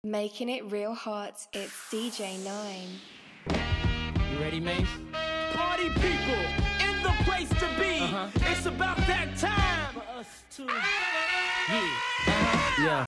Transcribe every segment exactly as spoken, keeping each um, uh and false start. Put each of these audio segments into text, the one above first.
Making it real hot, it's D J Nine. You ready, Mace? Party people in the place to be. Uh-huh. It's about that time For us too. Yeah. Uh-huh. Yeah.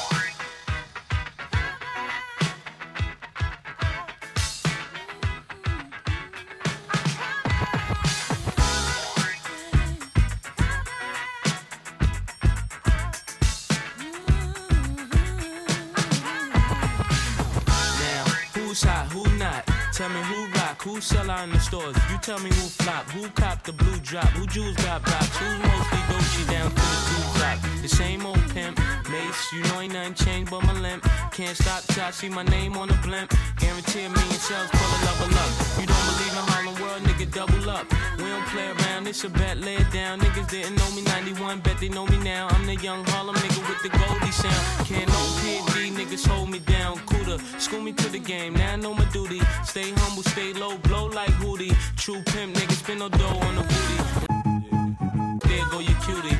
Tell me who rock, who sell out in the stores. You tell me who flop, who cop the blue drop, who jewels got blocks, who's mostly Dolce down to the two drop. The same old pimp, Mace, you know ain't nothing changed but my limp. Can't stop till I see my name on the blimp. Guarantee a million sales, pull a level up. You don't believe in Harlem World, nigga, double up. We don't play around, it's a bet, lay it down. Niggas didn't know me ninety-one, bet they know me now. I'm the young Harlem nigga with the Goldie sound. Can't no P D, niggas hold me down. Cooler, school me to the game, now I know my duty. Stay humble, stay low, blow like Hootie. True pimp, niggas spin no dough on the booty. There go your cutie.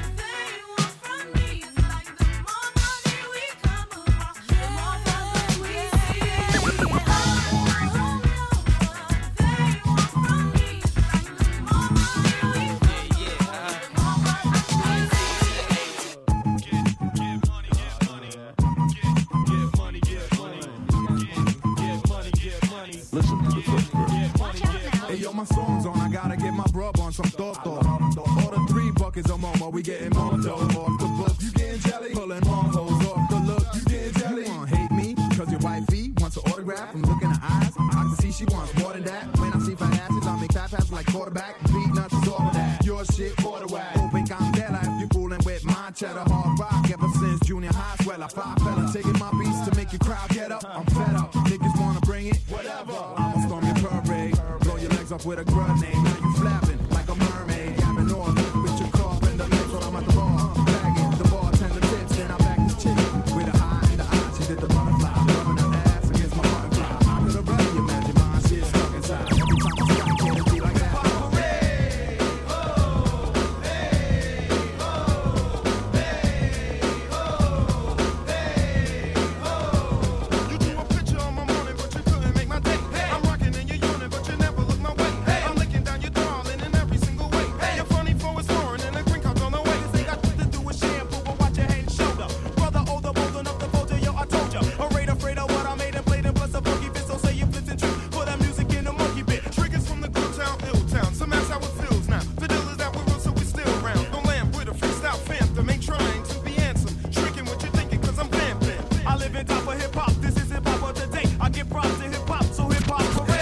My song's on, I gotta get my brub on some thought thought. Order three buckets of momo, we getting more dough off the books. You getting jelly? Pulling more hoes off the look. You getting jelly? You wanna hate me? Cause your wifey wants an autograph. I'm looking at eyes, I can see she wants more than that. When I see fat asses, I make fat passes like quarterback. Beat nuts is all of that. Your shit, quarter whack. Open candela if you fooling with my cheddar. Hard rock ever since junior high. Swell I five fella, taking my beats to make your crowd get up. I'm fed up, niggas wanna bring it, whatever. I'ma storm your parade. Up with a grenade, now you flapping like a mermaid. Yapping on with your cough and the lips while I'm at the bar. Bagging the bartender tips, then I back this chick with a eye in the eye. She did the butterfly, rubbing her ass against my butterfly. I'm gonna run you, imagine my shit stuck inside. Every time I strike, can it be like that? Hey, oh, hey, oh, hey, oh, hey, oh. You drew a picture on my morning, but you couldn't make my day. Hey. I'm rocking in your unit, but you never look my way. Hey. I'm licking down your darling in every single way. Hey. You're funny for it's foreign and a green card's on the way. This ain't got shit to do with shampoo, but watch your head and shoulder. Brother, older, bold enough to fold you, yo, I told ya. Afraid, afraid of what I made and played and plus a funky bit. So say you flipped and trip for that music in the monkey bit. Triggers from the good town, ill town. Some ask how it feels now. For dealers that we real, so we still round. Don't land with a freestyle phantom. Ain't trying to be handsome. Tricking what you thinking, cause I'm vamping. I live in top of hip hop. This is hip hop of today. I give props to hip hop, so hip hop parade.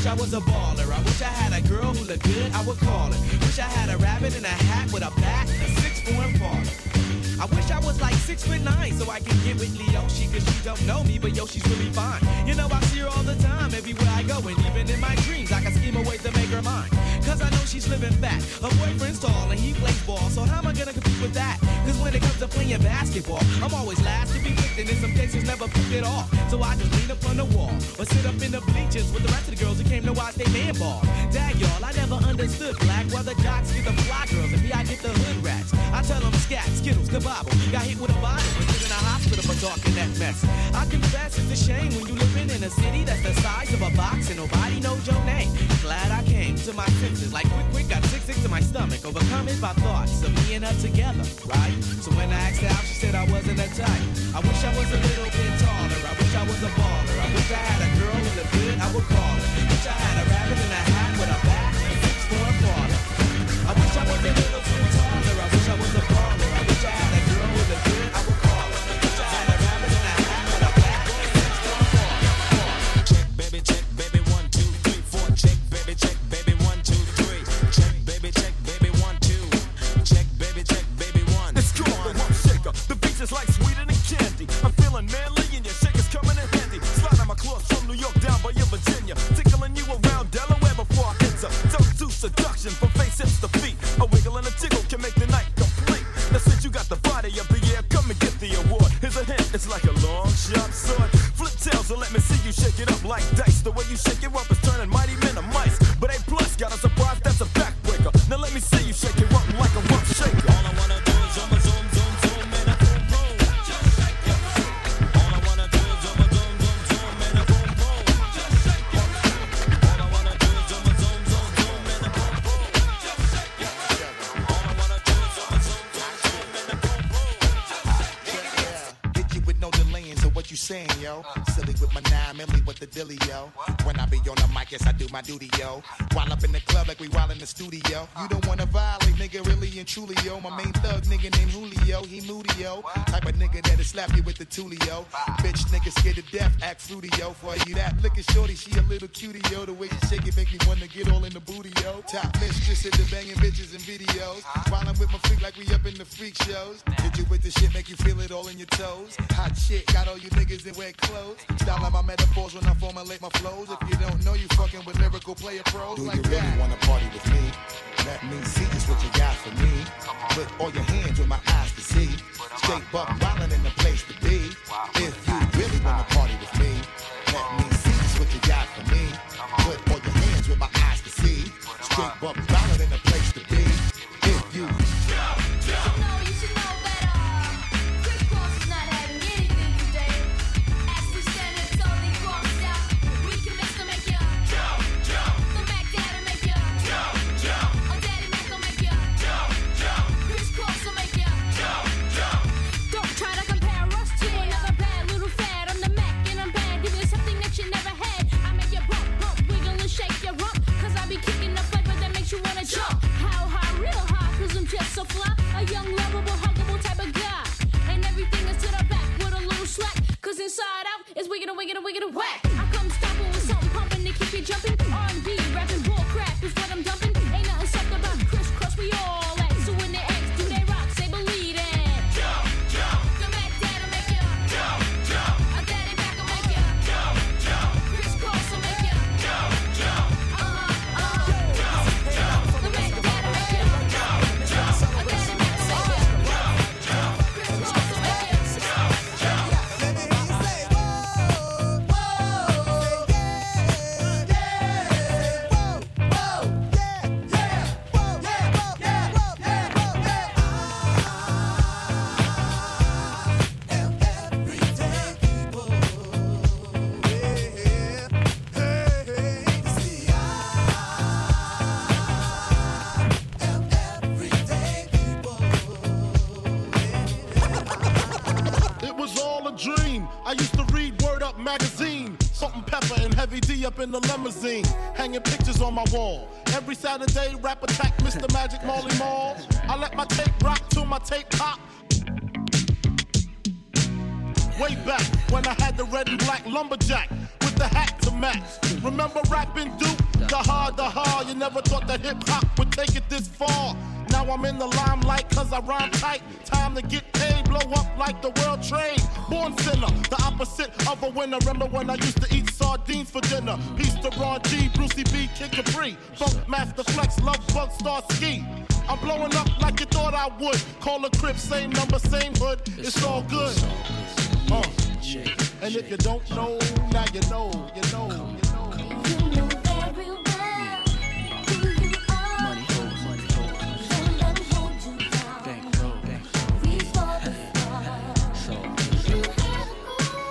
I was a baller. I wish I had a girl who looked good, I would call her. Wish I had a rabbit in a hat with a bat and a six-foot father. I wish I was like six foot nine so I could get with Leoshi, cause she don't know me, but yo, she's really fine. You know, I see her all the time, everywhere I go, and even in my dreams, I can scheme a way to make her mine. Cause I know she's living fat. Her boyfriend's tall and he plays ball, so how am I gonna compete with that? Cause when it comes to playing basketball, I'm always last to be picked, and in some cases never picked at all. So I just lean up on the wall, or sit up in the bleachers with the rest of the girls who came to watch they man ball. Dag y'all, I never understood black, why the jocks get the fly girls, and me I get the hood rats. I tell them scat, skittles, kabobble. Got hit with a bottle and put in a hospital for talking that mess. I confess it's a shame when you living in a city that's the size of a box and nobody knows your name. Glad I came to my senses, like quick, quick, got sick, sick to my stomach. Overcome it by thoughts of me and her together, right? So when I asked her out, she said I wasn't a type. I wish I was a little bit taller. I wish I was a baller. I wish I had a girl who looked good, I would call her. Wish I had a rabbit in a hat with a bat and six for a father. I wish I was a little too taller. I wish I was a baller. I wish I had a girl who looked good, I would call her. Wish I had a rabbit in a hat with a bat and six for a father. Check, baby, check, baby, one, two, three, four. Check, baby, check, baby, one, two, three. Check, baby, check, baby, one, two. Check, baby, check, baby, one. It's cool, the rump shaker. The beats is like sweeter than candy. I'm feeling manly and your shaker's coming in handy. Slide on my clothes from New York down by your Virginia. Tickling you around Delaware before I enter. Don't do seduction from face hips to feet. A wiggle and a tickle can make the night complete. Now since you got the body of the year, come and get the award. Here's a hint, it's like a long sharp sword. Flip tails and let me see you shake it up like dice. The way you shake it up is turning mighty men to mice. But A plus got a surprise, that's a backbreaker. Now let me see you shake it up like a rump shaker. All I wanna do is zoom, zoom, zoom, zoom, and a boom, boom. Just shake your bum. All I wanna do is zoom, zoom, zoom, zoom, and a boom, boom. Just shake your bum. All I wanna do is zoom, zoom, zoom, zoom, and a boom, boom. Just shake your bum. All I wanna do is zoom, zoom, zoom, zoom, and a boom, boom. Hit you with no delaying, so what you saying, yo? Silly with my nine milli with the dilly, yo. When I be on the mic, yes, I do my duty, yo. While up in the club like we while in the studio. You don't wanna violate, nigga, really and truly, yo. My main thug nigga named Julio, he moody, yo. Type of nigga that'll slap you with the tulio. Bitch nigga scared to death, act fruity, yo. For you that looking shorty, she a little cutie, yo. The way she shake it make me wanna get all in the booty, yo. Top mistress in the banging bitches and videos. While I'm with my freak like we up in the freak shows. Hit you with the shit, make you feel it all in your toes. Hot shit, got all you niggas in wet clothes. Style on my metaphors when I formulate my flows. If you don't know, you fucking with lyrical player pros. Do like you really that. Wanna party with me? Let me see just what you got for me. Put all your hands with my eyes to see. Straight buck wildin' in the place to be. If you really wanna party with me, let me see just what you got for me. Put all your hands with my eyes to see. Straight buck wildin' in the place to be. If you so fly, a young, lovable, huggable type of guy. And everything is to the back with a little slack. Cause inside out is wiggin' and wiggin' and wiggin' and whack. I come stomping with something pumping to keep you jumping. R and B, rapping bull crap is what I'm dumping. Ain't nothing sucked about crisscross, we all at. So when the X do they rock, say believe it. Jump, jump. The Mac Dad'll make ya. Jump, jump. A daddy back will make ya. Jump, jump. Crisscross will make ya. Jump, jump. Uh-huh, uh-huh. Jump, jump. The Mac Dad'll make ya. Jump, jump. I used to read Word Up magazine, Salt and Pepper and Heavy D up in the limousine, hanging pictures on my wall. Every Saturday, rap attack, Mister Magic Marley Marl. I let my tape rock till my tape pop. Way back when I had the red and black lumberjack with the hat to match. Remember rapping Duke? The hard, the hard. You never thought that hip hop would take it this far. Now I'm in the limelight cause I rhyme tight. Time to get paid, blow up like the world trade. Born sinner, the opposite of a winner. Remember when I used to eat sardines for dinner? Peace to Ron G, Brucey B, Kid Capri, Funk Master Flex, Love Bug, Star Ski. I'm blowing up like you thought I would. Call a crib, same number, same hood. It's all good. Uh. And if you don't know, now you know, you know, you know. You know very well who you are. Money hoes, money hoes. Don't let 'em hold you down. Bankroll, bankroll. Reach for the stars. So, You have to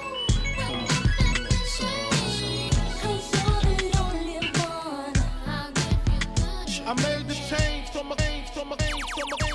cause you're the only one. I'll give you good. I made this change from a change from a change from a